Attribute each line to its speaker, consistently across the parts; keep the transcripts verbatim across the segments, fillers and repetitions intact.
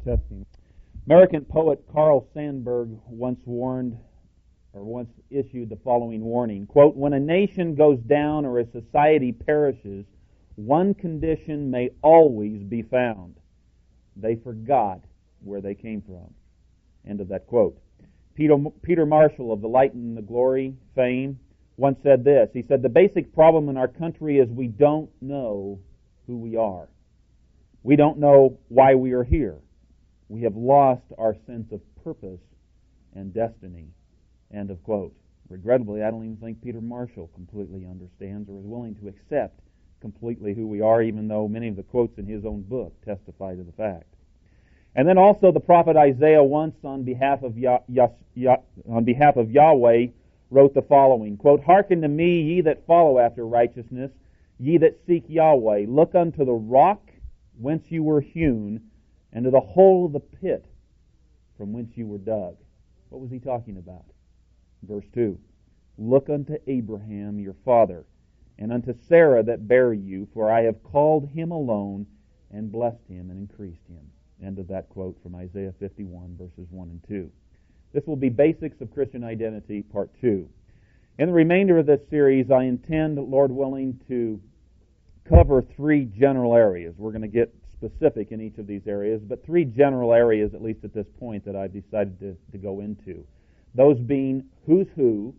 Speaker 1: Testing. American poet Carl Sandburg once warned, or once issued the following warning, quote, "When a nation goes down or a society perishes, one condition may always be found. They forgot where they came from." End of that quote. Peter, Peter Marshall of the Light and the Glory fame once said this. He said, "The basic problem in our country is we don't know who we are. We don't know why we are here. We have lost our sense of purpose and destiny." End of quote. Regrettably, I don't even think Peter Marshall completely understands or is willing to accept completely who we are, even though many of the quotes in his own book testify to the fact. And then also the prophet Isaiah once, on behalf of Yah, Yah, Yah, on behalf of Yahweh, wrote the following, quote, "Hearken to me, ye that follow after righteousness, ye that seek Yahweh. Look unto the rock whence you were hewn, and to the hole of the pit from whence you were dug." What was he talking about? Verse two, "Look unto Abraham your father, and unto Sarah that bare you, for I have called him alone, and blessed him, and increased him." End of that quote from Isaiah fifty-one, verses one and two. This will be Basics of Christian Identity, Part two. In the remainder of this series, I intend, Lord willing, to cover three general areas. We're going to get specific in each of these areas, but three general areas, at least at this point, that I've decided to, to go into. Those being who's who,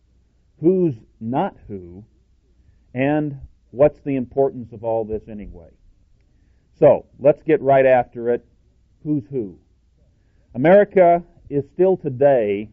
Speaker 1: who's not who, and what's the importance of all this anyway. So, let's get right after it. Who's who? America is still today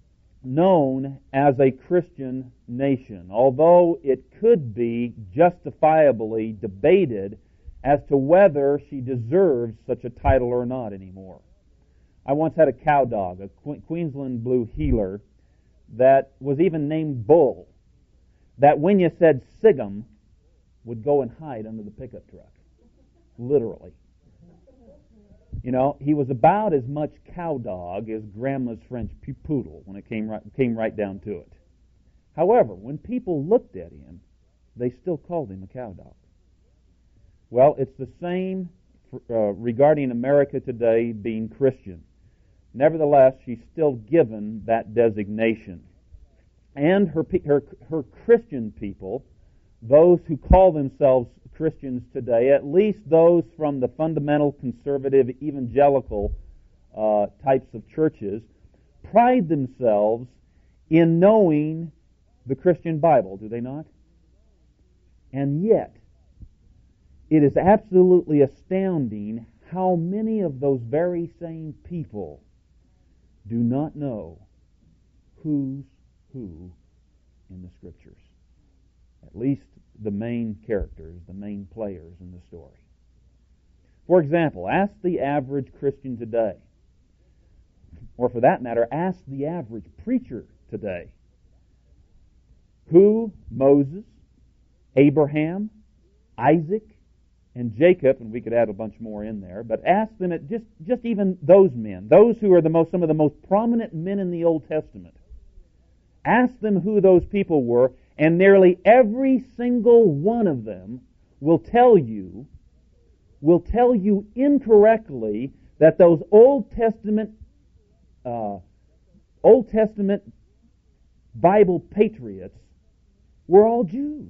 Speaker 1: known as a Christian nation, although it could be justifiably debated as to whether she deserves such a title or not anymore. I once had a cow dog, a Queensland Blue Heeler, that was even named Bull, that when you said Sigum, would go and hide under the pickup truck. Literally. You know, he was about as much cow dog as Grandma's French poodle when it came right, came right down to it. However, when people looked at him, they still called him a cow dog. Well, it's the same uh, regarding America today being Christian. Nevertheless, she's still given that designation. And her, her, her Christian people, those who call themselves Christians today, at least those from the fundamental conservative evangelical uh, types of churches, pride themselves in knowing the Christian Bible, do they not? And yet, it is absolutely astounding how many of those very same people do not know who's who in the Scriptures. At least the main characters, the main players in the story. For example, ask the average Christian today, or for that matter, ask the average preacher today, who Moses, Abraham, Isaac, and Jacob, and we could add a bunch more in there, but ask them, at just, just even those men, those who are the most, some of the most prominent men in the Old Testament, ask them who those people were, and nearly every single one of them will tell you, will tell you incorrectly that those Old Testament, uh, Old Testament Bible patriots were all Jews.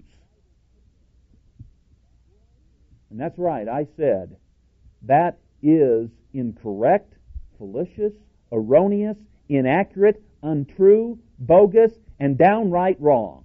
Speaker 1: And that's right, I said, that is incorrect, fallacious, erroneous, inaccurate, untrue, bogus, and downright wrong.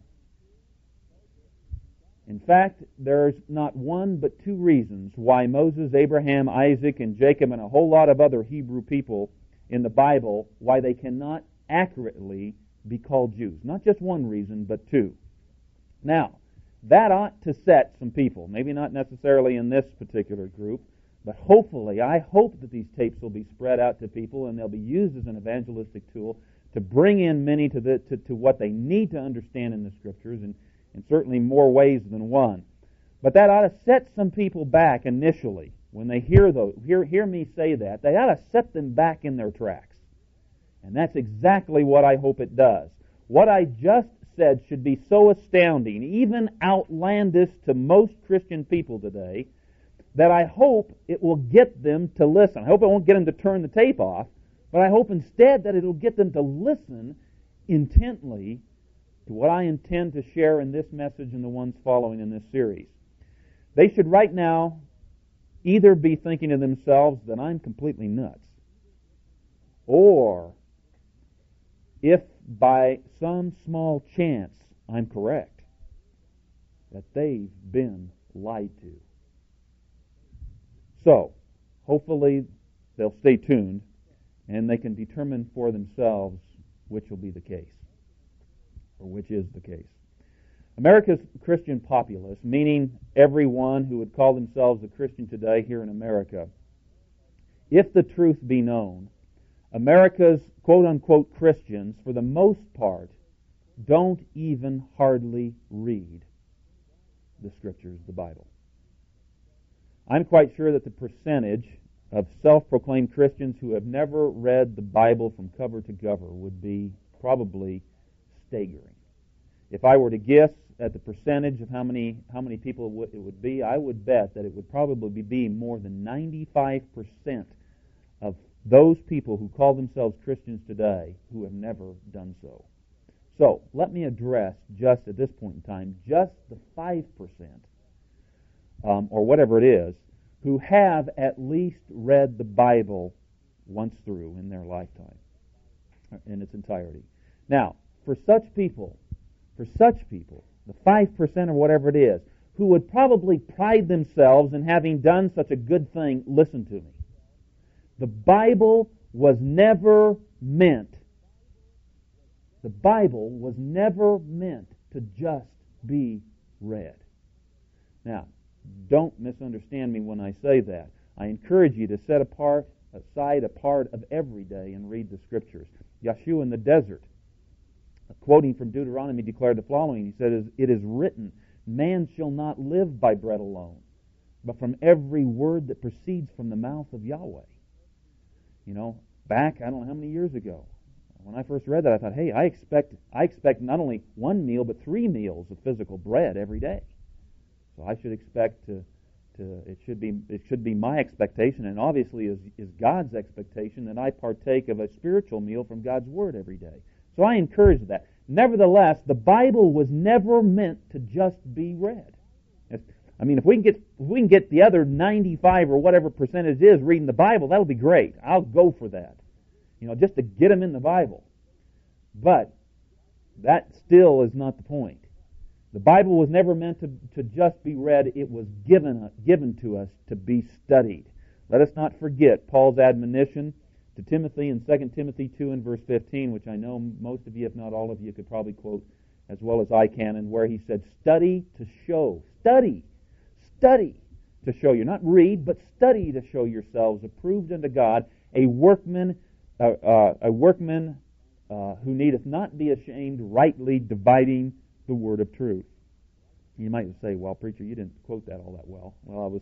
Speaker 1: In fact, there's not one but two reasons why Moses, Abraham, Isaac, and Jacob, and a whole lot of other Hebrew people in the Bible, why they cannot accurately be called Jews. Not just one reason, but two. Now, that ought to set some people, maybe not necessarily in this particular group, but hopefully, I hope that these tapes will be spread out to people and they'll be used as an evangelistic tool to bring in many to, the, to, to what they need to understand in the Scriptures, and in certainly more ways than one. But that ought to set some people back initially. When they hear those, hear, hear me say that, they ought to set them back in their tracks. And that's exactly what I hope it does. What I just said should be so astounding, even outlandish to most Christian people today, that I hope it will get them to listen. I hope it won't get them to turn the tape off, but I hope instead that it'll get them to listen intently to what I intend to share in this message and the ones following in this series. They should right now either be thinking to themselves that I'm completely nuts, or if by some small chance I'm correct, that they've been lied to. So, hopefully they'll stay tuned and they can determine for themselves which will be the case, or which is the case. America's Christian populace, meaning everyone who would call themselves a Christian today here in America, if the truth be known, America's quote-unquote Christians, for the most part, don't even hardly read the Scriptures, the Bible. I'm quite sure that the percentage of self-proclaimed Christians who have never read the Bible from cover to cover would be probably staggering. If I were to guess at the percentage of how many how many people it would be, I would bet that it would probably be more than ninety-five percent of those people who call themselves Christians today who have never done so. So, let me address just at this point in time, just the five percent, um, or whatever it is, who have at least read the Bible once through in their lifetime, in its entirety. Now, for such people, for such people, the five percent or whatever it is, who would probably pride themselves in having done such a good thing, listen to me. The Bible was never meant, the Bible was never meant to just be read. Now, don't misunderstand me when I say that. I encourage you to set apart, aside a part of every day and read the Scriptures. Yeshua in the desert, quoting from Deuteronomy, declared the following. He said, "It is written, man shall not live by bread alone, but from every word that proceeds from the mouth of Yahweh." You know, back, I don't know how many years ago, when I first read that, I thought, hey, I expect I expect not only one meal, but three meals of physical bread every day. So I should expect to, to it should be it should be my expectation, and obviously is, is God's expectation, that I partake of a spiritual meal from God's Word every day. So I encourage that. Nevertheless, the Bible was never meant to just be read. If, I mean, if we can get if we can get the other ninety-five or whatever percentage is reading the Bible, that'll be great. I'll go for that. You know, just to get them in the Bible. But that still is not the point. The Bible was never meant to, to just be read. It was given given to us to be studied. Let us not forget Paul's admonition to Timothy in Second Timothy two and verse fifteen, which I know most of you, if not all of you, could probably quote as well as I can, and where he said, "Study to show." Study. Study to show you. Not read, but study to show yourselves approved unto God, a workman, uh, uh, a workman uh, who needeth not be ashamed, rightly dividing the word of truth. You might say, "Well, preacher, you didn't quote that all that well." Well, I was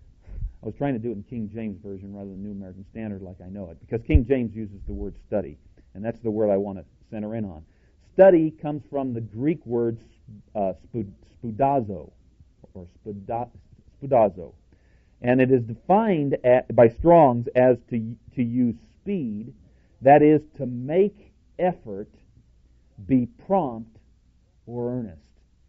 Speaker 1: I was trying to do it in King James Version rather than New American Standard like I know it, because King James uses the word study, and that's the word I want to center in on. Study comes from the Greek word uh, spudazo, or spuda, spudazo, and it is defined at, by Strong's as to to use speed, that is, to make effort, be prompt, or earnest.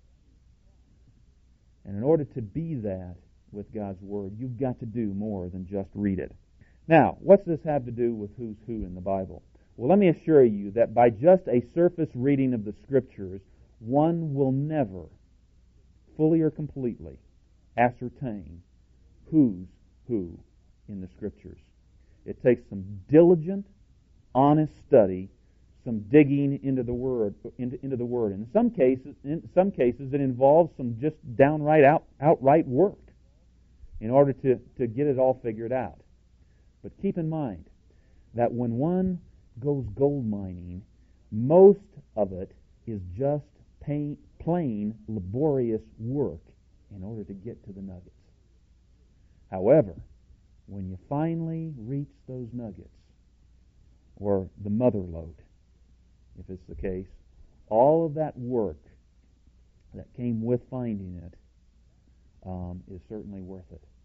Speaker 1: And in order to be that with God's Word, you've got to do more than just read it. Now, what's this have to do with who's who in the Bible? Well, let me assure you that by just a surface reading of the Scriptures, one will never, fully or completely, ascertain who's who in the Scriptures. It takes some diligent, honest study, some digging into the word, into, into the word. In some cases, in some cases, it involves some just downright out, outright work in order to, to get it all figured out. But keep in mind that when one goes gold mining, most of it is just pain, plain laborious work in order to get to the nuggets. However, when you finally reach those nuggets, or the mother lode, if it's the case, all of that work that came with finding it um, is certainly worth it.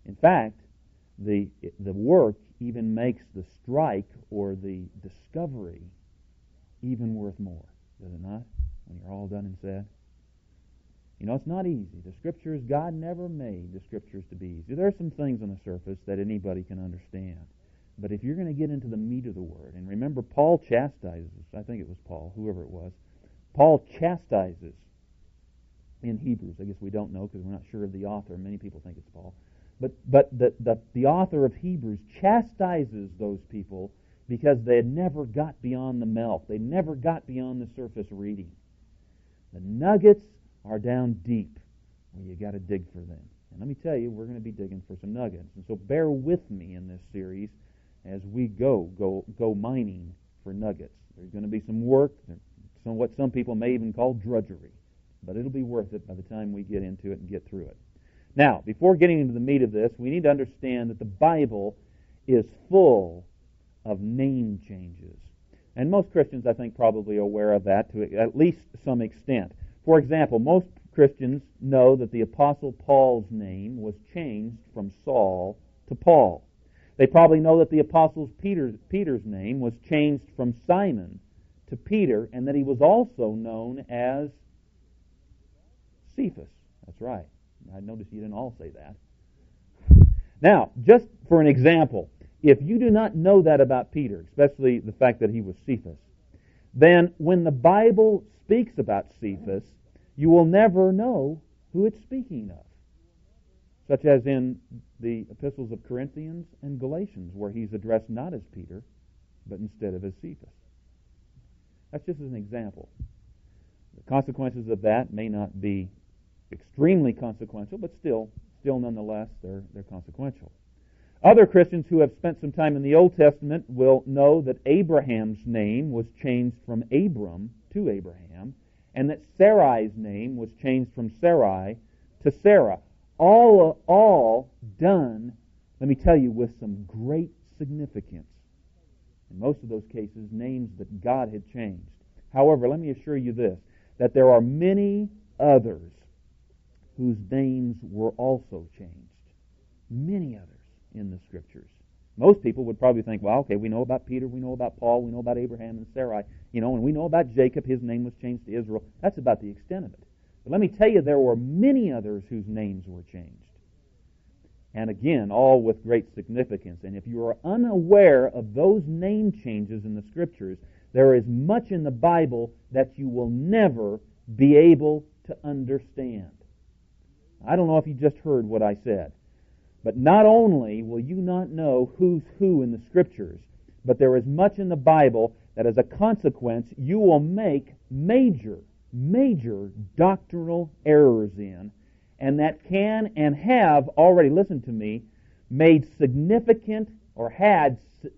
Speaker 1: In fact, the the work even makes the strike or the discovery even worth more, does it not, when you're all done and said? You know, it's not easy. The Scriptures, God never made the Scriptures to be easy. There are some things on the surface that anybody can understand. But if you're going to get into the meat of the Word, and remember, Paul chastises, I think it was Paul, whoever it was, Paul chastises in Hebrews. I guess we don't know because we're not sure of the author. Many people think it's Paul. But but the, the, the author of Hebrews chastises those people because they had never got beyond the milk. They never got beyond the surface reading. The nuggets are down deep where you got to dig for them. And let me tell you, we're going to be digging for some nuggets. And so bear with me in this series as we go go go mining for nuggets. There's going to be some work, some what some people may even call drudgery, but it'll be worth it by the time we get into it and get through it. Now, before getting into the meat of this, we need to understand that the Bible is full of name changes. And most Christians, I think, probably are aware of that to at least some extent. For example, most Christians know that the Apostle Paul's name was changed from Saul to Paul. They probably know that the Apostle Peter's, Peter's name was changed from Simon to Peter, and that he was also known as Cephas. That's right. I noticed you didn't all say that. Now, just for an example, if you do not know that about Peter, especially the fact that he was Cephas, then when the Bible speaks about Cephas, you will never know who it's speaking of. Such as in the epistles of Corinthians and Galatians, where he's addressed not as Peter, but instead of as Cephas. That's just as an example. The consequences of that may not be extremely consequential, but still, still nonetheless, they're, they're consequential. Other Christians who have spent some time in the Old Testament will know that Abraham's name was changed from Abram to Abraham, and that Sarai's name was changed from Sarai to Sarah. All, all done, let me tell you, with some great significance. In most of those cases, names that God had changed. However, let me assure you this, that there are many others whose names were also changed. Many others in the Scriptures. Most people would probably think, well, okay, we know about Peter, we know about Paul, we know about Abraham and Sarai, you know, and we know about Jacob, his name was changed to Israel. That's about the extent of it. But let me tell you, there were many others whose names were changed. And again, all with great significance. And if you are unaware of those name changes in the Scriptures, there is much in the Bible that you will never be able to understand. I don't know if you just heard what I said. But not only will you not know who's who in the Scriptures, but there is much in the Bible that as a consequence you will make major, major doctrinal errors in, and that can and have already, listen to me, made significant or had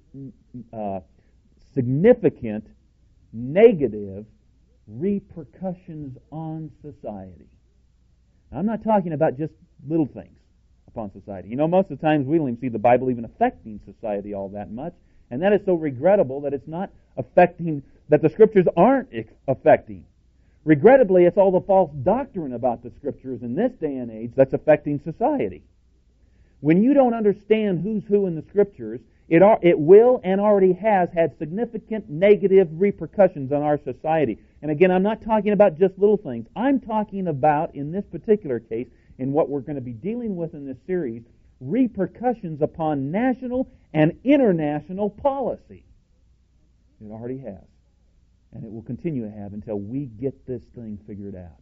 Speaker 1: uh, significant negative repercussions on society. Now, I'm not talking about just little things upon society. You know, most of the times we don't even see the Bible even affecting society all that much, and that is so regrettable that it's not affecting, that the Scriptures aren't affecting. Regrettably, it's all the false doctrine about the Scriptures in this day and age that's affecting society. When you don't understand who's who in the Scriptures, it, are, it will and already has had significant negative repercussions on our society. And again, I'm not talking about just little things. I'm talking about, in this particular case, in what we're going to be dealing with in this series, repercussions upon national and international policy. It already has. And it will continue to have until we get this thing figured out.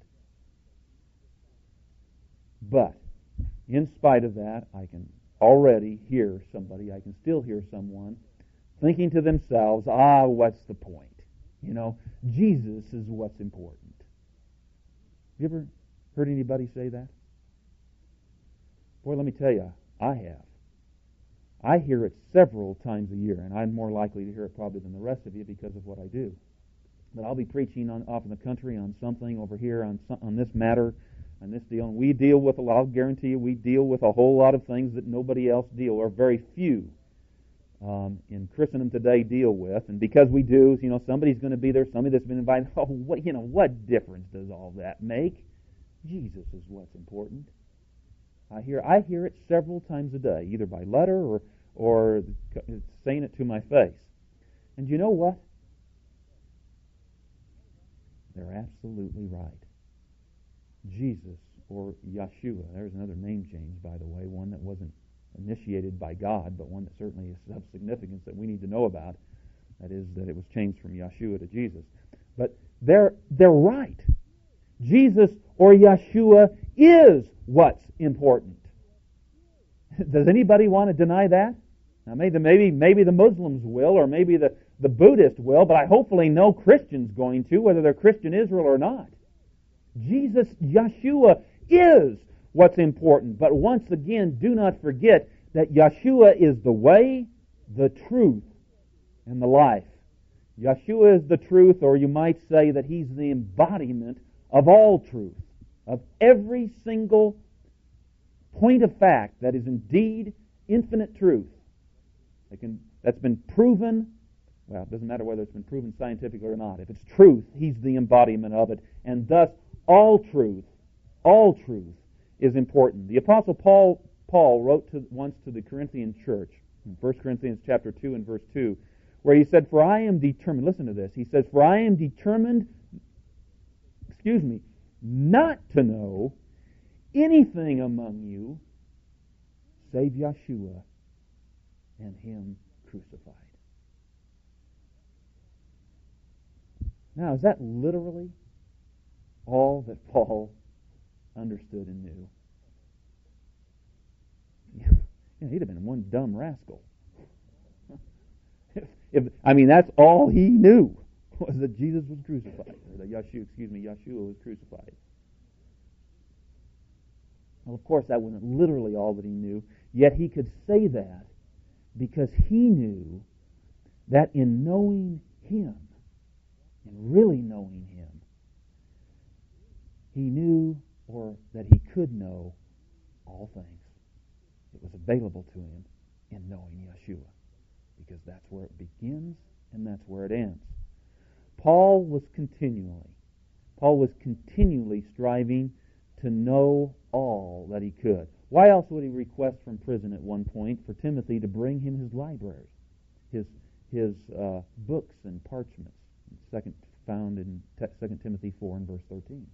Speaker 1: But, in spite of that, I can already hear somebody, I can still hear someone thinking to themselves, ah, what's the point? You know, Jesus is what's important. You ever heard anybody say that? Boy, let me tell you, I have. I hear it several times a year, and I'm more likely to hear it probably than the rest of you because of what I do. But I'll be preaching on, off in the country on something over here, on some, on this matter, on this deal, and we deal with a lot, I'll guarantee you, we deal with a whole lot of things that nobody else deal, or very few um, in Christendom today deal with. And because we do, you know, somebody's going to be there, somebody that's been invited. Oh, what, you know, what difference does all that make? Jesus is what's important. I hear I hear it several times a day, either by letter or or it's saying it to my face. And you know what? They're absolutely right. Jesus, or Yeshua, there's another name change, by the way, one that wasn't initiated by God, but one that certainly is of significance that we need to know about. That is, that it was changed from Yeshua to Jesus. But they're they're right. Jesus, or Yeshua, is what's important. Does anybody want to deny that? Now, maybe maybe maybe the Muslims will, or maybe the, the Buddhist will, but I hopefully no Christian's going to, whether they're Christian Israel or not. Jesus, Yeshua, is what's important. But once again, do not forget that Yeshua is the way, the truth, and the life. Yeshua is the truth, or you might say that He's the embodiment of all truth, of every single point of fact that is indeed infinite truth. That can, that's been proven, well, it doesn't matter whether it's been proven scientifically or not. If it's truth, He's the embodiment of it, and thus all truth, all truth is important. The Apostle Paul Paul wrote to, once to the Corinthian church, in First Corinthians chapter two and verse two, where he said, "For I am determined," listen to this, he says, "For I am determined, excuse me, not to know anything among you save Yeshua and Him crucified." Now, is that literally all that Paul understood and knew? Yeah, he'd have been one dumb rascal. if, if I mean, that's all he knew, was that Jesus was crucified, or that Yeshua, excuse me, Yeshua was crucified. Well, of course, that wasn't literally all that he knew, yet he could say that because he knew that in knowing Him, in really knowing Him, he knew, or that he could know, all things. It was available to him in knowing Yeshua, because that's where it begins and that's where it ends. Paul was continually, Paul was continually striving to know all that he could. Why else would he request from prison at one point for Timothy to bring him his library, his his uh, books and parchments? Second found in Second Timothy four and verse thirteen.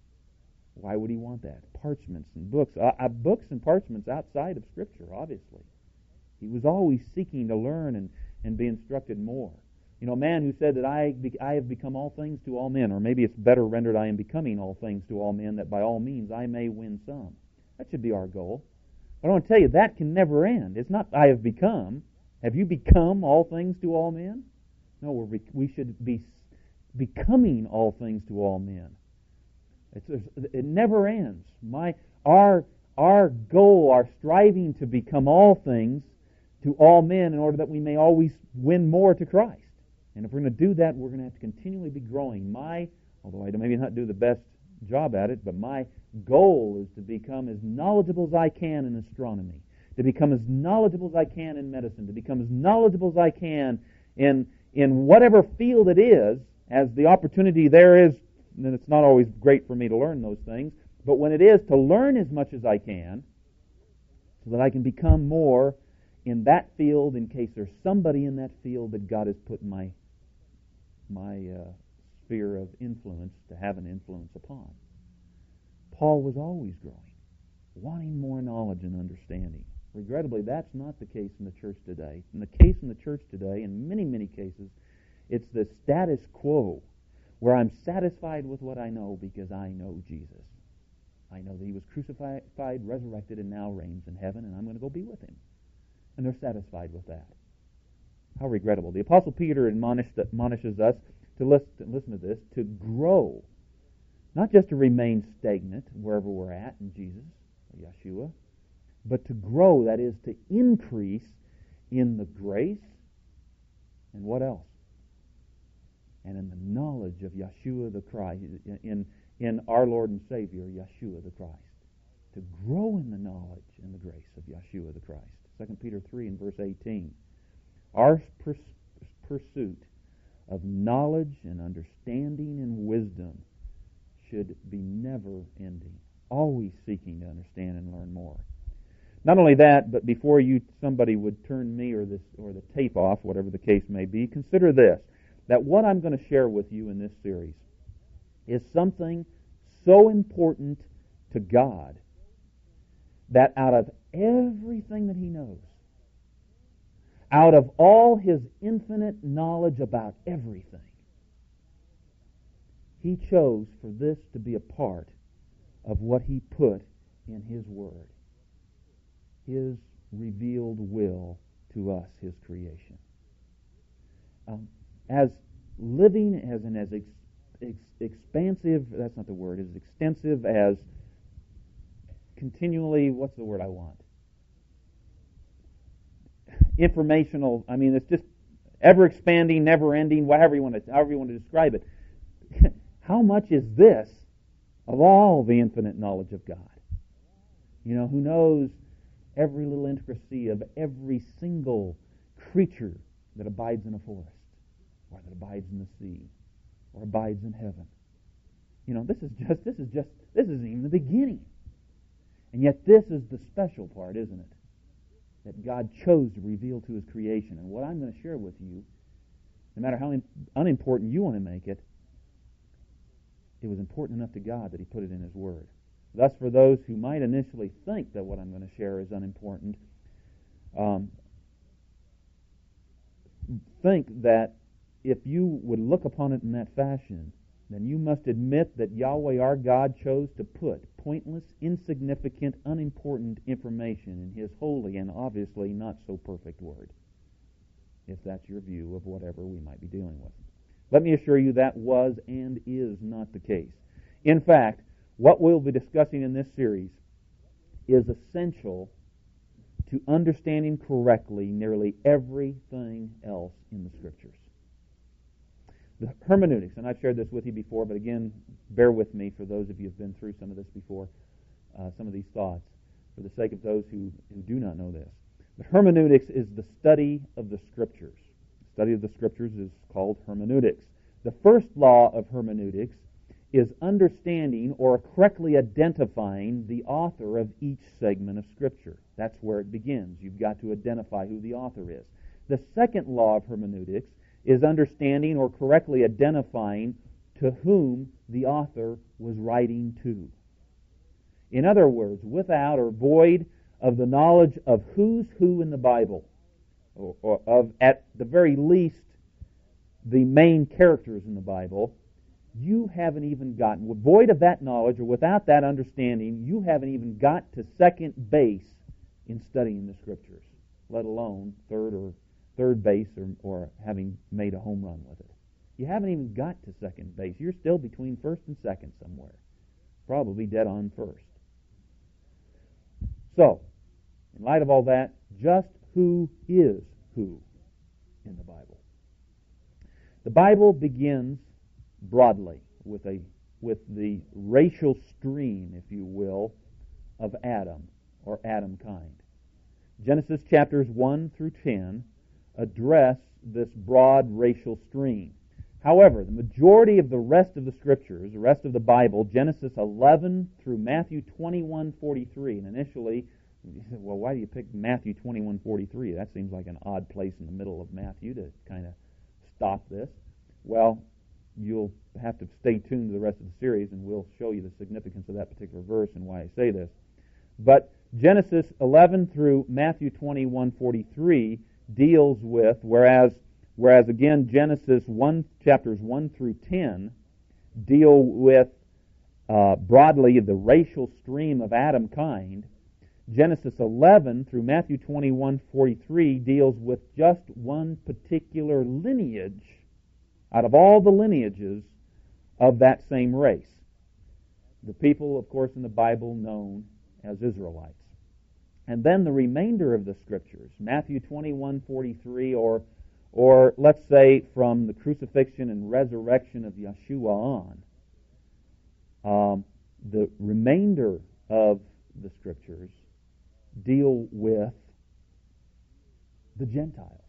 Speaker 1: Why would he want that? Parchments and books, uh, uh, books and parchments outside of Scripture. Obviously, he was always seeking to learn and and be instructed more. You know, a man who said that I be, I have become all things to all men, or maybe it's better rendered, I am becoming all things to all men, that by all means I may win some. That should be our goal. But I want to tell you, that can never end. It's not I have become. Have you become all things to all men? No, we're, we should be becoming all things to all men. It's, it never ends. My our our goal, our striving to become all things to all men, in order that we may always win more to Christ. And if we're going to do that, we're going to have to continually be growing. My, although I maybe not do the best job at it, but my goal is to become as knowledgeable as I can in astronomy, to become as knowledgeable as I can in medicine, to become as knowledgeable as I can in in whatever field it is, as the opportunity there is. And it's not always great for me to learn those things, but when it is, to learn as much as I can, so that I can become more in that field, in case there's somebody in that field that God has put in my my uh, sphere of influence to have an influence upon. Paul was always growing, wanting more knowledge and understanding. Regrettably, that's not the case in the church today. In the case in the church today, in many, many cases, it's the status quo, where I'm satisfied with what I know because I know Jesus. I know that He was crucified, resurrected, and now reigns in heaven, and I'm going to go be with Him. And they're satisfied with that. How regrettable. The Apostle Peter admonishes us to listen, listen to this, to grow. Not just to remain stagnant wherever we're at in Jesus, or Yeshua, but to grow, that is, to increase in the grace, and what else? And in the knowledge of Yeshua the Christ, in, in our Lord and Savior, Yeshua the Christ. To grow in the knowledge and the grace of Yeshua the Christ. Second Peter three and verse eighteen. Our pers- pursuit of knowledge and understanding and wisdom should be never ending. always seeking to understand and learn more. Not only that, but before you somebody would turn me or this or the tape off, whatever the case may be, consider this, that what I'm going to share with you in this series is something so important to God that out of everything that He knows, out of all His infinite knowledge about everything, He chose for this to be a part of what He put in His Word, His revealed will to us, His creation. Um, as living as and as ex, ex, expansive, that's not the word, as extensive as continually, what's the word I want? Informational, I mean, it's just ever expanding, never ending, whatever you want to, however you want to describe it. How much is this of all the infinite knowledge of God? You know, who knows every little intricacy of every single creature that abides in a forest, or that abides in the sea, or abides in heaven. You know, this is just, this is just, this isn't even the beginning. And yet this is the special part, isn't it? That God chose to reveal to His creation. And what I'm going to share with you, no matter how unimportant you want to make it, it was important enough to God that He put it in His Word. Thus, for those who might initially think that what I'm going to share is unimportant, um, think that if you would look upon it in that fashion, then you must admit that Yahweh our God chose to put pointless, insignificant, unimportant information in His holy and obviously not so perfect Word, if that's your view of whatever we might be dealing with. Let me assure you that was and is not the case. In fact, what we'll be discussing in this series is essential to understanding correctly nearly everything else in the Scriptures. The hermeneutics, and I've shared this with you before, but again, bear with me for those of you who have been through some of this before, uh, some of these thoughts, for the sake of those who, who do not know this. The hermeneutics is the study of the Scriptures. The study of the Scriptures is called hermeneutics. The first law of hermeneutics is understanding or correctly identifying the author of each segment of Scripture. That's where it begins. You've got to identify who the author is. The second law of hermeneutics is understanding or correctly identifying to whom the author was writing to. In other words, without or void of the knowledge of who's who in the Bible, or, or of, at the very least, the main characters in the Bible, you haven't even gotten, void of that knowledge or without that understanding, you haven't even got to second base in studying the Scriptures, let alone third or third base or, or having made a home run with it. You haven't even got to second base. You're still between first and second somewhere. Probably dead on first. So, in light of all that, just who is who in the Bible? The Bible begins broadly with a with the racial stream, if you will, of Adam or Adam kind. Genesis chapters one through ten address this broad racial stream. However, the majority of the rest of the Scriptures, the rest of the Bible, Genesis eleven through Matthew twenty-one forty-three, and initially, you said, well, why do you pick Matthew twenty-one forty-three? That seems like an odd place in the middle of Matthew to kind of stop this. Well, you'll have to stay tuned to the rest of the series, and we'll show you the significance of that particular verse and why I say this. But Genesis eleven through Matthew twenty-one forty-three deals with, whereas whereas again Genesis one chapters one through ten deal with uh, broadly the racial stream of Adam kind, Genesis eleven through Matthew twenty-one forty-three deals with just one particular lineage out of all the lineages of that same race. The people, of course, in the Bible known as Israelites. And then the remainder of the Scriptures, Matthew twenty-one forty-three, or or let's say from the crucifixion and resurrection of Yeshua on, um, the remainder of the Scriptures deal with the Gentiles.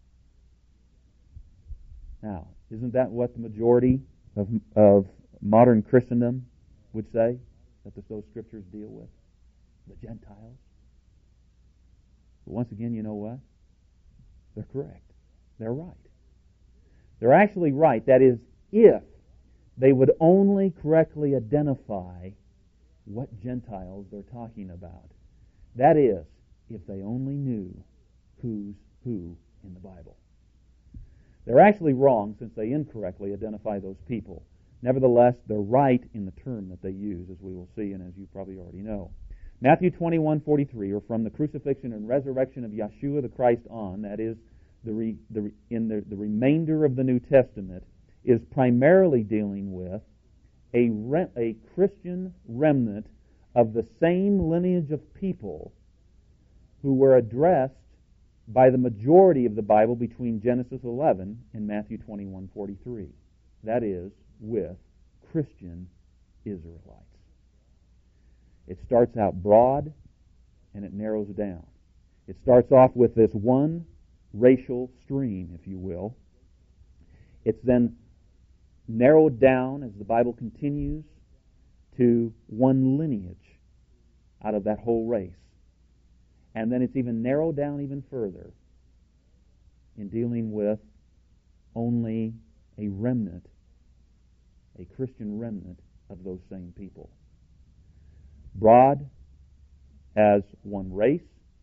Speaker 1: Now, isn't that what the majority of, of modern Christendom would say? that the, those scriptures deal with? The Gentiles. But once again, you know what? They're correct. They're right. They're actually right. That is, if they would only correctly identify what Gentiles they're talking about. That is, if they only knew who's who in the Bible. They're actually wrong since they incorrectly identify those people. Nevertheless, they're right in the term that they use, as we will see and as you probably already know. Matthew twenty-one forty-three, or from the crucifixion and resurrection of Yeshua the Christ on, that is, the, re, the in the, the remainder of the New Testament, is primarily dealing with a, re, a Christian remnant of the same lineage of people who were addressed by the majority of the Bible between Genesis eleven and Matthew twenty-one forty-three. That is, with Christian Israelites. It starts out broad and it narrows down. It starts off with this one racial stream, if you will. It's then narrowed down as the Bible continues to one lineage out of that whole race. And then it's even narrowed down even further in dealing with only a remnant, a Christian remnant of those same people. Broad as one race,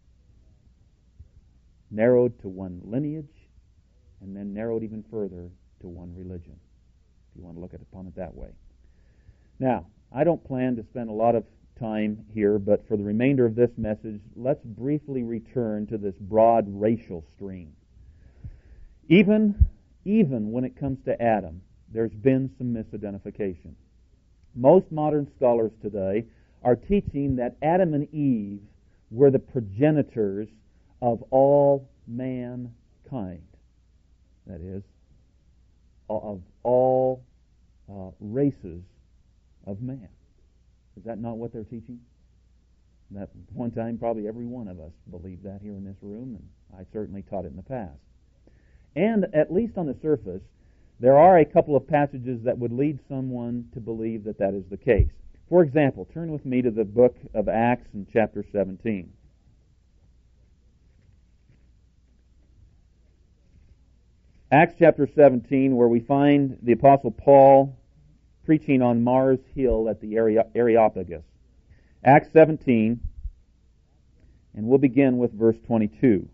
Speaker 1: narrowed to one lineage, and then narrowed even further to one religion, if you want to look at it upon it that way. Now, I don't plan to spend a lot of time here, but for the remainder of this message, let's briefly return to this broad racial stream. Even, even when it comes to Adam, there's been some misidentification. Most modern scholars today are teaching that Adam and Eve were the progenitors of all mankind. That is, of all uh, races of man. Is that not what they're teaching? That one time, probably every one of us believed that here in this room, and I certainly taught it in the past. And at least on the surface, there are a couple of passages that would lead someone to believe that that is the case. For example, turn with me to the book of Acts in chapter seventeen. Acts chapter seventeen, where we find the Apostle Paul preaching on Mars Hill at the Areopagus. Acts seventeen, and we'll begin with verse twenty-two.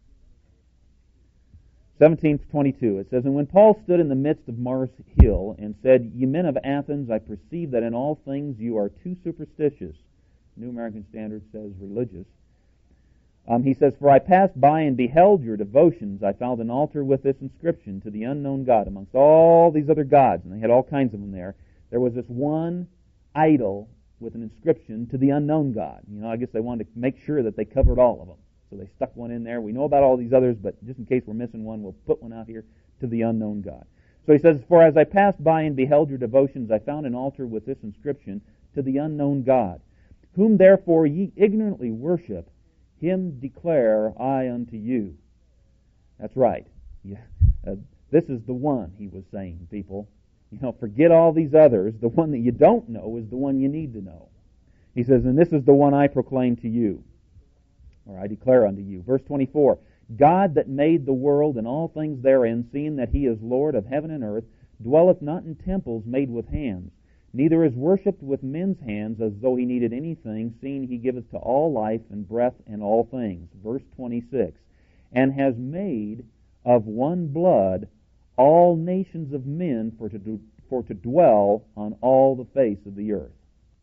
Speaker 1: seventeen twenty-two, it says, "And when Paul stood in the midst of Mars Hill and said, Ye men of Athens, I perceive that in all things you are too superstitious." New American Standard says religious. Um, he says, "For I passed by and beheld your devotions. I found an altar with this inscription, To the unknown God." Amongst all these other gods, and they had all kinds of them there, there was this one idol with an inscription, To the unknown God. You know, I guess they wanted to make sure that they covered all of them. So they stuck one in there. We know about all these others, but just in case we're missing one, we'll put one out here, To the unknown God. So he says, "For as I passed by and beheld your devotions, I found an altar with this inscription, To the unknown God. Whom therefore ye ignorantly worship, him declare I unto you." That's right. Yeah. Uh, this is the one, he was saying, people. You know, forget all these others. The one that you don't know is the one you need to know. He says, "And this is the one I proclaim to you, or I declare unto you." Verse twenty-four, "God that made the world and all things therein, seeing that he is Lord of heaven and earth, dwelleth not in temples made with hands, neither is worshipped with men's hands as though he needed anything, seeing he giveth to all life and breath and all things." Verse twenty-six, "And has made of one blood all nations of men for to, do, for to dwell on all the face of the earth."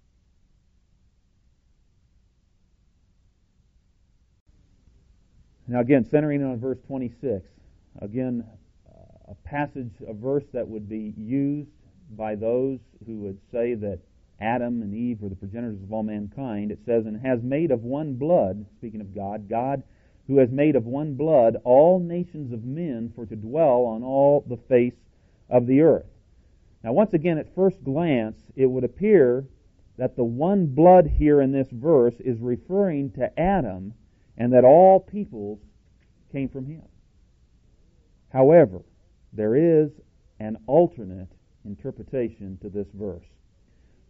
Speaker 1: Now again, centering on verse twenty-six, again, uh, a passage, a verse that would be used by those who would say that Adam and Eve were the progenitors of all mankind. It says, "And has made of one blood," speaking of God, God who has made of one blood all nations of men for to dwell on all the face of the earth. Now once again, at first glance, it would appear that the one blood here in this verse is referring to Adam, and that all peoples came from him. However, there is an alternate interpretation to this verse.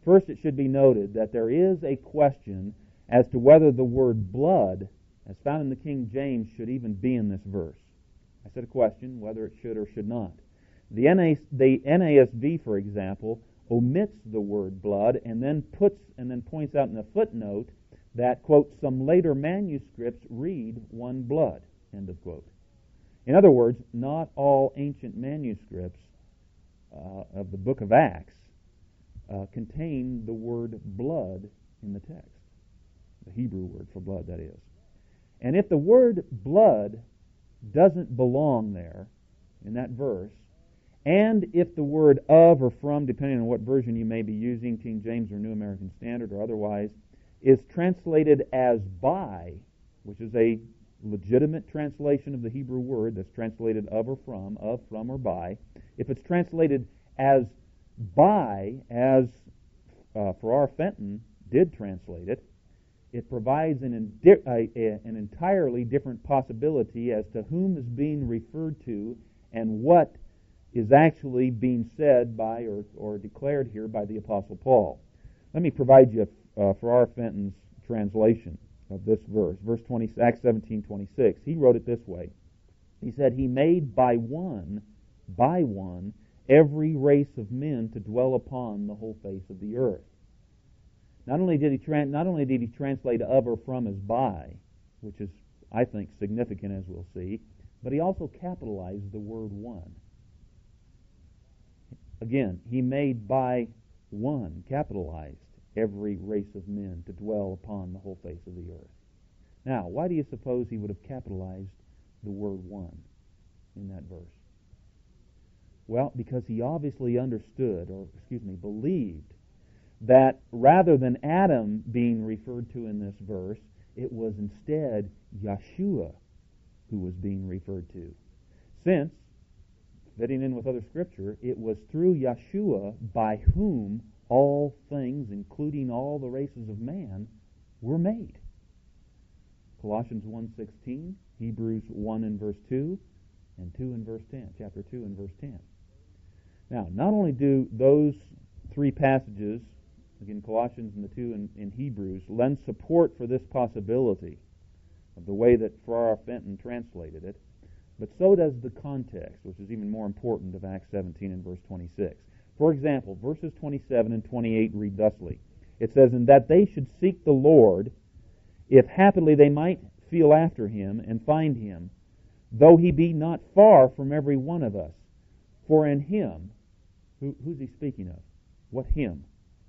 Speaker 1: First, it should be noted that there is a question as to whether the word blood, as found in the King James, should even be in this verse. I said a question, whether it should or should not. The N A S B, for example, omits the word blood and then puts and then points out in a footnote that, quote, some later manuscripts read one blood, end of quote. In other words, not all ancient manuscripts uh, of the book of Acts uh, contain the word blood in the text, the Hebrew word for blood, that is. And if the word blood doesn't belong there in that verse, and if the word of or from, depending on what version you may be using, King James or New American Standard or otherwise, is translated as by, which is a legitimate translation of the Hebrew word that's translated of or from, of, from, or by, if it's translated as by, as uh, Farrar Fenton did translate it, it provides an, indi- a, a, an entirely different possibility as to whom is being referred to and what is actually being said by or, or declared here by the Apostle Paul. Let me provide you uh, Farrar Fenton's translation of this verse, verse twenty, Acts seventeen twenty-six. He wrote it this way. He said, "He made by one, by one, every race of men to dwell upon the whole face of the earth." Not only did he tra- not only did he translate of or from as by, which is, I think, significant as we'll see, but he also capitalized the word one. Again, he made by one, capitalized, every race of men to dwell upon the whole face of the earth. Now, why do you suppose he would have capitalized the word one in that verse? Well, because he obviously understood, or excuse me, believed, that rather than Adam being referred to in this verse, it was instead Yeshua who was being referred to. Since, fitting in with other scripture, it was through Yeshua by whom all things, including all the races of man, were made. Colossians one sixteen, Hebrews one and verse two, and two and verse ten, chapter two and verse ten. Now, not only do those three passages, again, Colossians and the two in, in Hebrews, lend support for this possibility of the way that Farrar Fenton translated it, but so does the context, which is even more important, of Acts seventeen and verse twenty-six. For example, verses twenty-seven and twenty-eight read thusly. It says, "And that they should seek the Lord, if happily they might feel after him and find him, though he be not far from every one of us. For in him," who, who's he speaking of? What him?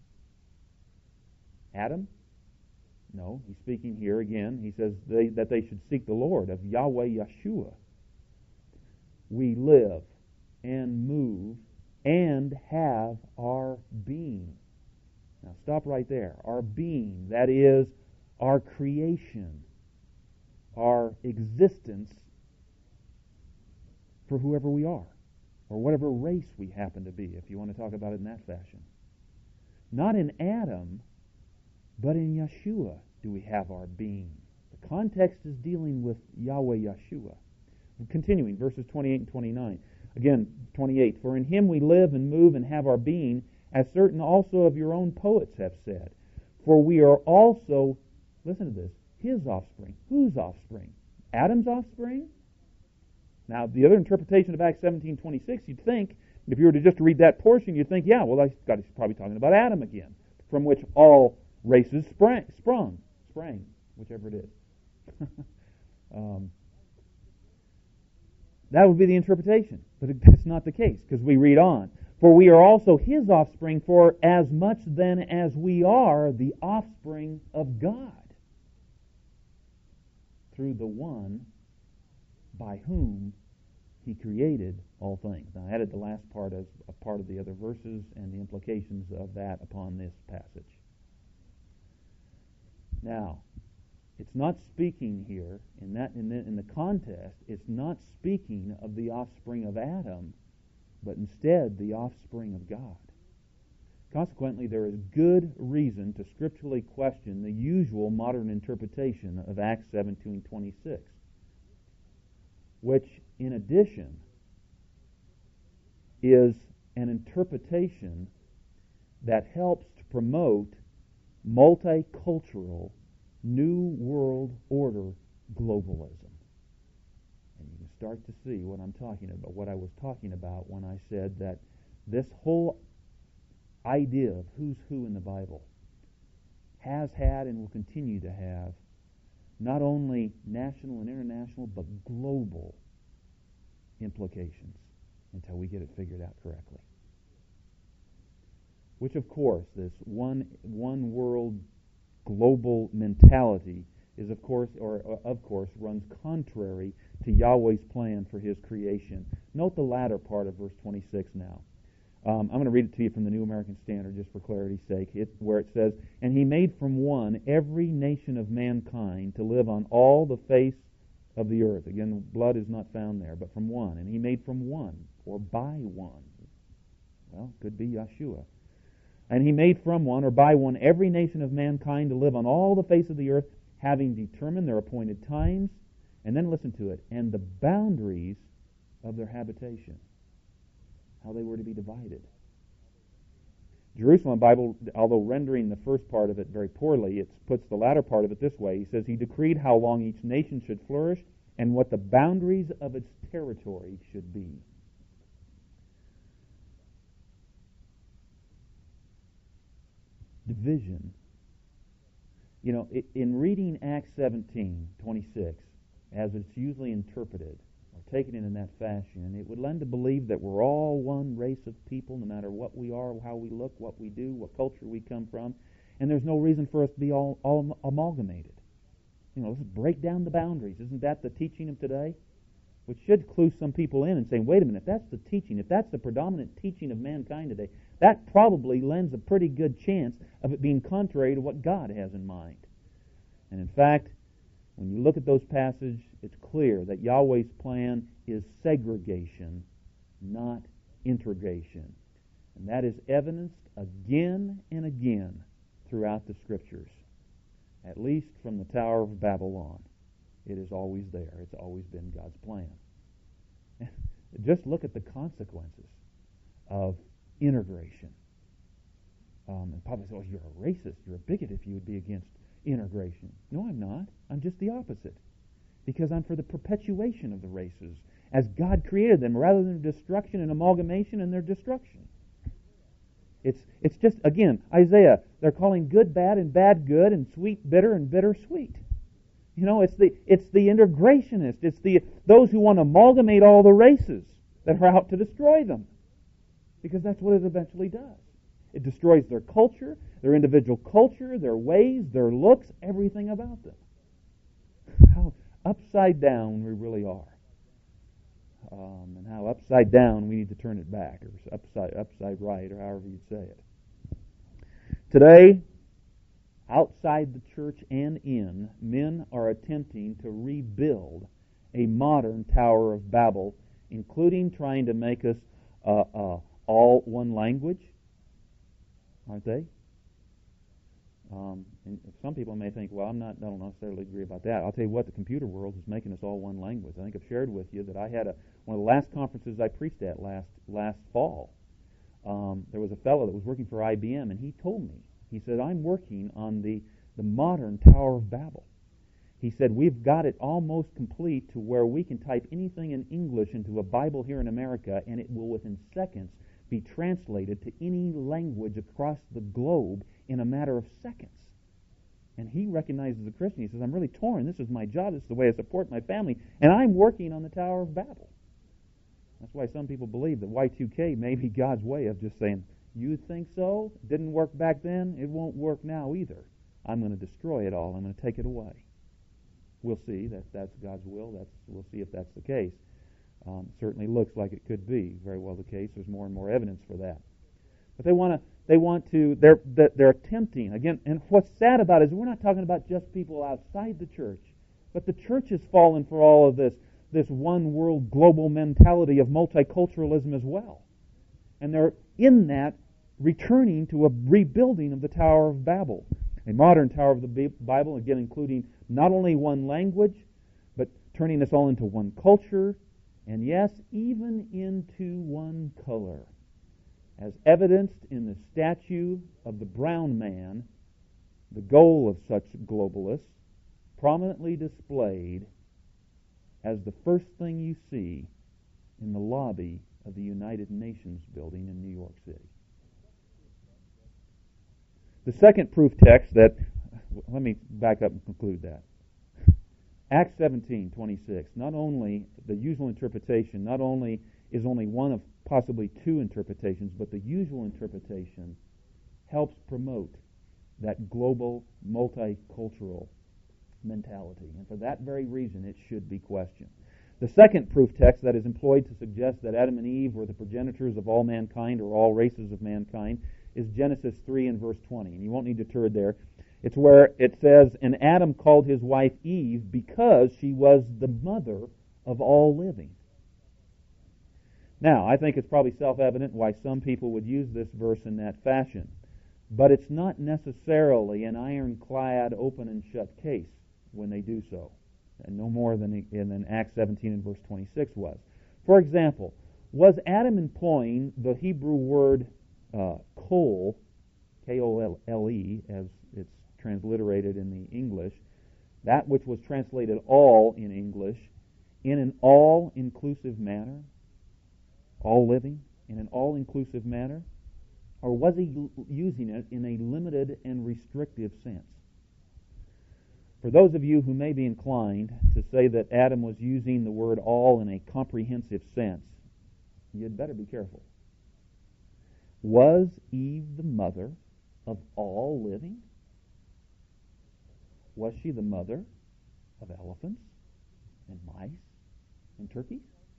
Speaker 1: Adam? No, he's speaking here again. He says they, that they should seek the Lord, of Yahweh Yeshua. We live and move and have our being. Now stop right there. Our being, that is our creation, our existence for whoever we are, or whatever race we happen to be, if you want to talk about it in that fashion. Not in Adam, but in Yeshua do we have our being. The context is dealing with Yahweh Yeshua. Continuing, verses twenty-eight and twenty-nine. Again, twenty-eight. "For in him we live and move and have our being, as certain also of your own poets have said. For we are also," listen to this, "his offspring." Whose offspring? Adam's offspring? Now, the other interpretation of Acts seventeen twenty-six, you'd think, if you were to just read that portion, you'd think, yeah, well, he's probably talking about Adam again, from which all races sprang, sprung, sprang, whichever it is. um, that would be the interpretation, but that's not the case, because we read on. "For we are also his offspring, for as much then as we are the offspring of God, through the one by whom he created all things." Now, I added the last part as a part of the other verses and the implications of that upon this passage. Now, it's not speaking here, in that in the, in the context, it's not speaking of the offspring of Adam, but instead the offspring of God. Consequently, there is good reason to scripturally question the usual modern interpretation of Acts seventeen twenty-six, which, in addition, is an interpretation that helps to promote multicultural, New World Order globalism. And you can start to see what I'm talking about, what I was talking about when I said that this whole idea of who's who in the Bible has had and will continue to have not only national and international, but global implications until we get it figured out correctly. Which, of course, this one one world global mentality is, of course, or uh, of course, runs contrary to Yahweh's plan for His creation. Note the latter part of verse twenty-six now. Um, I'm going to read it to you from the New American Standard just for clarity's sake, it, where it says, "And He made from one every nation of mankind to live on all the face of the earth." Again, blood is not found there, but from one. And He made from one, or by one. Well, could be Yeshua. "And He made from one, or by one, every nation of mankind to live on all the face of the earth, having determined their appointed times." And then listen to it. "And the boundaries of their habitation." How they were to be divided. Jerusalem Bible, although rendering the first part of it very poorly, it puts the latter part of it this way. He says, "He decreed how long each nation should flourish and what the boundaries of its territory should be." Division. You know, in reading Acts seventeen twenty-six, as it's usually interpreted, taken it in that fashion, it would lend to believe that we're all one race of people, no matter what we are, how we look, what we do, what culture we come from, and there's no reason for us to be all, all amalgamated. You know, let's break down the boundaries. Isn't that the teaching of today? Which should clue some people in and say, wait a minute, if that's the teaching, if that's the predominant teaching of mankind today, that probably lends a pretty good chance of it being contrary to what God has in mind. And in fact, when you look at those passages, it's clear that Yahweh's plan is segregation, not integration. And that is evidenced again and again throughout the Scriptures. At least from the Tower of Babylon. It is always there. It's always been God's plan. Just look at the consequences of integration. Um, and probably say, oh, you're a racist, you're a bigot if you would be against integration. No, I'm not. I'm just the opposite. Because I'm for the perpetuation of the races as God created them, rather than destruction and amalgamation and their destruction. It's it's just, again, Isaiah, they're calling good bad and bad good and sweet bitter and bitter sweet. You know, it's the it's the integrationists, it's the those who want to amalgamate all the races that are out to destroy them. Because that's what it eventually does. It destroys their culture, their individual culture, their ways, their looks, everything about them. How upside down we really are. Um, and how upside down we need to turn it back, or upside upside right, or however you'd say it. Today, outside the church and in, men are attempting to rebuild a modern Tower of Babel, including trying to make us uh, uh, all one language, aren't they? Um, and some people may think, well, I'm not, I don't necessarily agree about that. I'll tell you what, the computer world is making us all one language. I think I've shared with you that I had a one of the last conferences I preached at last last fall. Um, there was a fellow that was working for I B M, and he told me, he said, I'm working on the, the modern Tower of Babel. He said, we've got it almost complete to where we can type anything in English into a Bible here in America, and it will within seconds be translated to any language across the globe in a matter of seconds. And he recognizes as a Christian, he says, I'm really torn. This is my job. This is the way I support my family. And I'm working on the Tower of Babel. That's why some people believe that Y two K may be God's way of just saying, you think so? It didn't work back then. It won't work now either. I'm going to destroy it all. I'm going to take it away. We'll see. That, that's God's will. That's, we'll see if that's the case. Um, certainly looks like it could be very well the case. There's more and more evidence for that. But they want to, they want to, they're, they're attempting, again, and what's sad about it is we're not talking about just people outside the church, but the church has fallen for all of this, this one world global mentality of multiculturalism as well. And they're in that returning to a rebuilding of the Tower of Babel, a modern Tower of the Bible, again, including not only one language, but turning us all into one culture, and yes, even into one color. as evidenced in the statue of the brown man, the goal of such globalists, prominently displayed as the first thing you see in the lobby of the United Nations building in New York City. The second proof text that, let me back up and conclude that. Acts seventeen twenty-six, not only the usual interpretation, not only is only one of possibly two interpretations, but the usual interpretation helps promote that global, multicultural mentality. And for that very reason, it should be questioned. The second proof text that is employed to suggest that Adam and Eve were the progenitors of all mankind or all races of mankind is Genesis three and verse twenty. And you won't need to turn there. It's where it says, "And Adam called his wife Eve because she was the mother of all living." Now, I think it's probably self-evident why some people would use this verse in that fashion. But it's not necessarily an ironclad open and shut case when they do so. And no more than, than Acts seventeen and verse twenty-six was. For example, was Adam employing the Hebrew word uh, kol, K O L E, as it's transliterated in the English, that which was translated all in English, in an all-inclusive manner? All living? In an all-inclusive manner? Or was he using it in a limited and restrictive sense? For those of you who may be inclined to say that Adam was using the word all in a comprehensive sense, you'd better be careful. Was Eve the mother of all living? Was she the mother of elephants and mice and turkeys?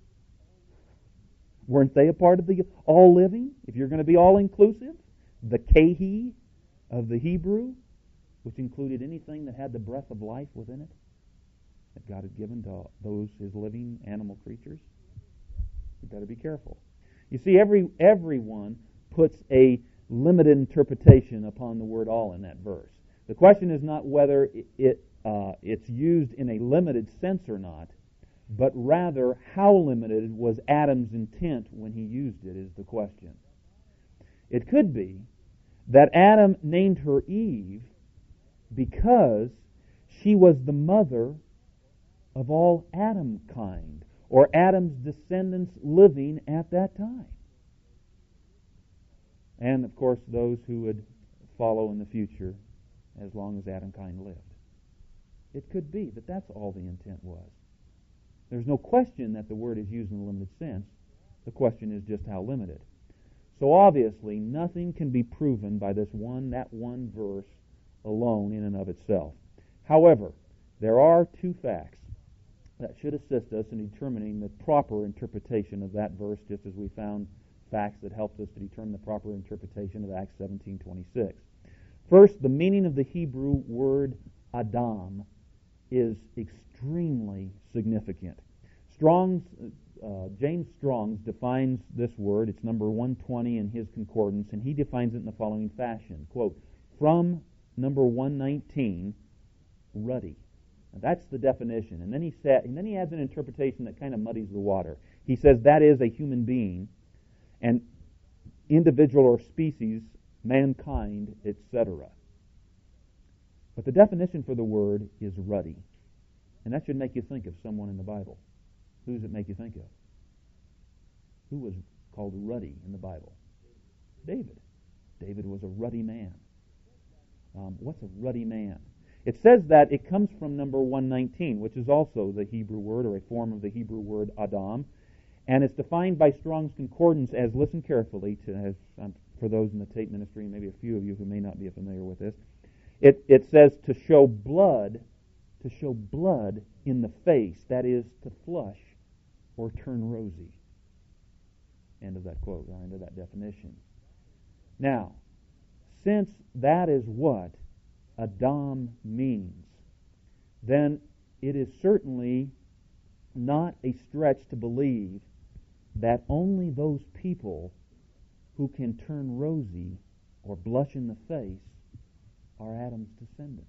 Speaker 1: Weren't they a part of the all living? If you're going to be all inclusive, the kehi of the Hebrew, which included anything that had the breath of life within it, that God had given to those his living animal creatures. You better be careful. You see, every everyone puts a limited interpretation upon the word all in that verse. The question is not whether it, it uh, it's used in a limited sense or not, but rather how limited was Adam's intent when he used it is the question. It could be that Adam named her Eve because she was the mother of all Adam kind, or Adam's descendants living at that time. And, of course, those who would follow in the future as long as Adam kind lived. It could be that that's all the intent was. There's no question that the word is used in a limited sense. The question is just how limited. So obviously, nothing can be proven by this one, that one verse alone in and of itself. However, there are two facts that should assist us in determining the proper interpretation of that verse, just as we found facts that helped us to determine the proper interpretation of Acts seventeen twenty-six. First, the meaning of the Hebrew word Adam is extremely significant. Strong's, uh, James Strong's defines this word. It's number one twenty in his concordance, and he defines it in the following fashion. Quote, from number one nineteen, ruddy. Now, that's the definition. And then he sa- and then he adds an interpretation that kind of muddies the water. He says that is a human being, an individual or species, mankind, et cetera. But the definition for the word is ruddy. And that should make you think of someone in the Bible. Who does it make you think of? Who was called ruddy in the Bible? David. David was a ruddy man. Um, what's a ruddy man? It says that it comes from number one nineteen, which is also the Hebrew word, or a form of the Hebrew word Adam. And it's defined by Strong's Concordance as, listen carefully, to as um, for those in the tape ministry, and maybe a few of you who may not be familiar with this, it, it says to show blood, to show blood in the face, that is, to flush or turn rosy. End of that quote, or end of that definition. Now, since that is what Adam means, then it is certainly not a stretch to believe that only those people who can turn rosy or blush in the face are Adam's descendants.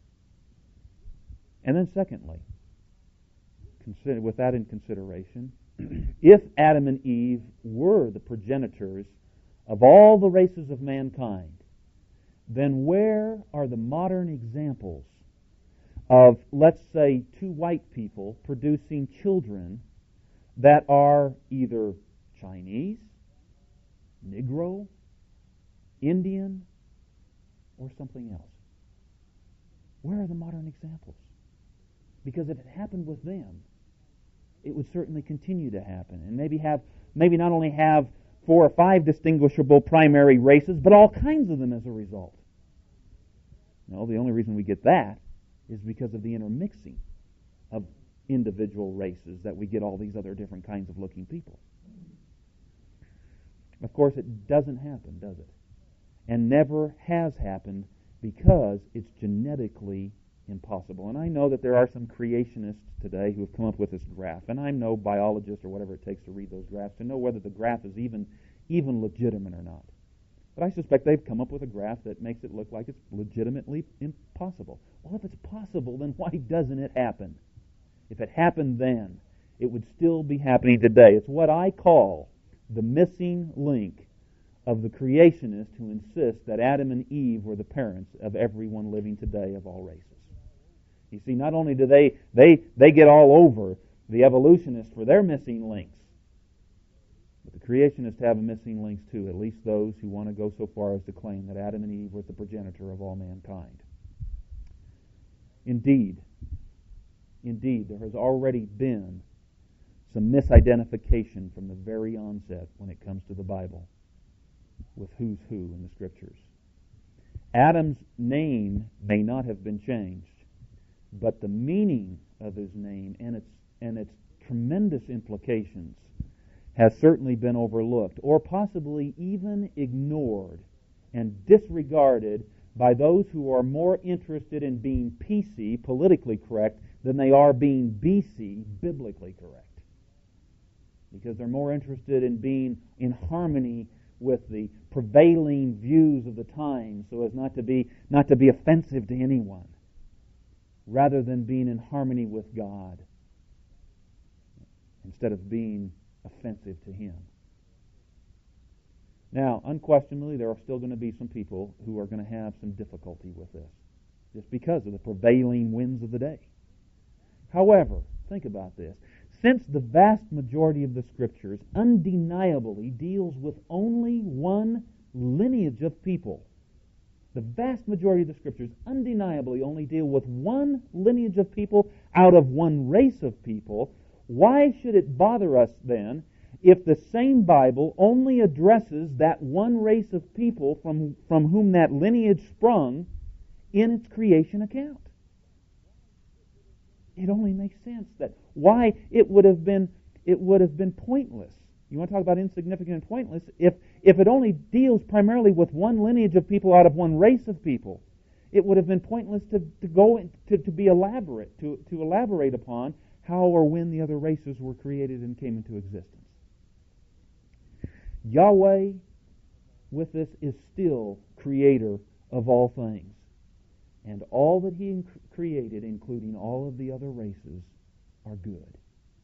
Speaker 1: And then secondly, consider, with that in consideration, if Adam and Eve were the progenitors of all the races of mankind, then where are the modern examples of, let's say, two white people producing children that are either Chinese, Negro, Indian, or something else? Where are the modern examples? Because if it happened with them, it would certainly continue to happen, and maybe have maybe not only have four or five distinguishable primary races, but all kinds of them as a result. No, the only reason we get that is because of the intermixing of individual races that we get all these other different kinds of looking people. Of course, it doesn't happen, does it? And never has happened because it's genetically impossible. And I know that there are some creationists today who have come up with this graph, and I'm no biologist or whatever it takes to read those graphs to know whether the graph is even even legitimate or not. But I suspect they've come up with a graph that makes it look like it's legitimately impossible. Well, if it's possible, then why doesn't it happen? If it happened then, it would still be happening today. It's what I call the missing link of the creationists who insist that Adam and Eve were the parents of everyone living today of all races. You see, not only do they they they get all over the evolutionists for their missing links, but the creationists have a missing links too, at least those who want to go so far as to claim that Adam and Eve were the progenitor of all mankind. Indeed, indeed, there has already been some misidentification from the very onset when it comes to the Bible with who's who in the Scriptures. Adam's name may not have been changed, but the meaning of his name and its and its tremendous implications has certainly been overlooked, or possibly even ignored and disregarded by those who are more interested in being P C, politically correct, than they are being B C, biblically correct. Because they're more interested in being in harmony with the prevailing views of the time, so as not to be not to be offensive to anyone, rather than being in harmony with God, instead of being offensive to Him. Now, unquestionably, there are still going to be some people who are going to have some difficulty with this, just because of the prevailing winds of the day. However, think about this. Since the vast majority of the Scriptures undeniably deals with only one lineage of people, the vast majority of the Scriptures undeniably only deal with one lineage of people out of one race of people, why should it bother us then if the same Bible only addresses that one race of people from, from whom that lineage sprung in its creation account? It only makes sense that why it would have been it would have been pointless. You want to talk about insignificant and pointless? If if it only deals primarily with one lineage of people out of one race of people, it would have been pointless to, to go in, to, to be elaborate, to, to elaborate upon how or when the other races were created and came into existence. Yahweh, with this, is still creator of all things. And all that He created, including all of the other races, are good.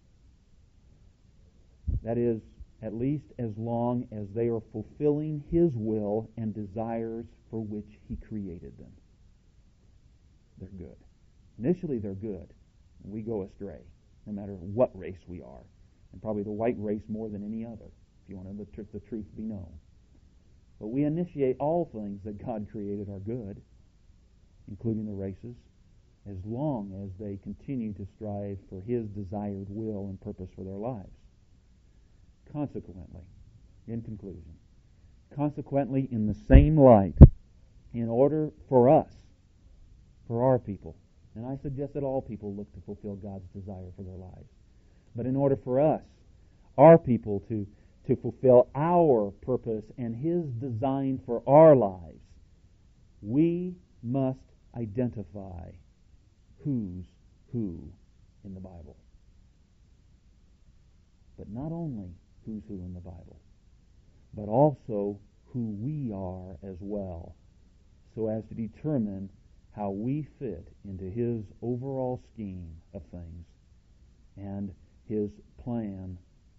Speaker 1: That is, at least as long as they are fulfilling His will and desires for which He created them. They're good. Initially, they're good. We go astray, no matter what race we are. And probably the white race more than any other, if you want to let the truth be known. But we initiate all things that God created are good, including the races, as long as they continue to strive for His desired will and purpose for their lives. Consequently, in conclusion, consequently, in the same light, in order for us, for our people, and I suggest that all people look to fulfill God's desire for their lives, but in order for us, our people, to, to fulfill our purpose and His design for our lives, we must identify who's who in the Bible. But not only who's who in the Bible, but also who we are as well, so as to determine how we fit into His overall scheme of things and His plan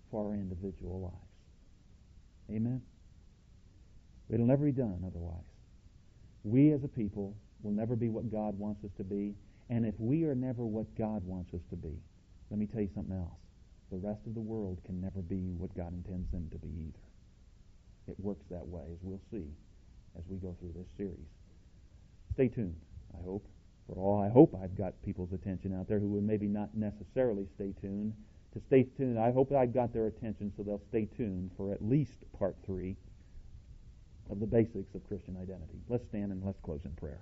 Speaker 1: individual lives. Amen? It'll never be done otherwise. We as a people will never be what God wants us to be, and if we are never what God wants us to be, let me tell you something else. The rest of the world can never be what God intends them to be either. It works that way, as we'll see as we go through this series. Stay tuned, I hope. For all, I hope I've got people's attention out there who would maybe not necessarily stay tuned. To stay tuned, I hope I've got their attention so they'll stay tuned for at least part three of the basics of Christian identity. Let's stand and let's close in prayer.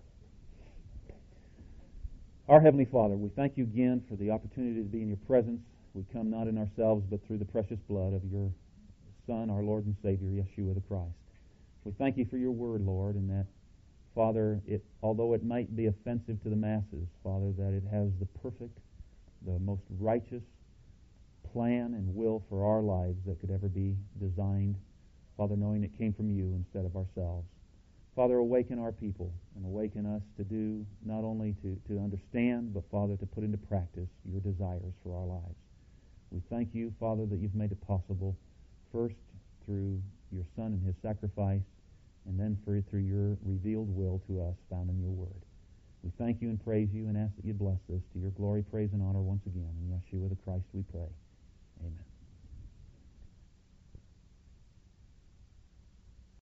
Speaker 1: Our Heavenly Father, we thank you again for the opportunity to be in your presence. We come not in ourselves, but through the precious blood of your Son, our Lord and Savior, Yeshua the Christ. We thank you for your word, Lord, and that, Father, it, although it might be offensive to the masses, Father, that it has the perfect, the most righteous plan and will for our lives that could ever be designed. Father, knowing it came from you instead of ourselves. Father, awaken our people and awaken us to do, not only to, to understand, but, Father, to put into practice your desires for our lives. We thank you, Father, that you've made it possible, first through your Son and his sacrifice, and then for, through your revealed will to us found in your word. We thank you and praise you and ask that you bless this to your glory, praise, and honor once again. In Yeshua the Christ we pray. Amen.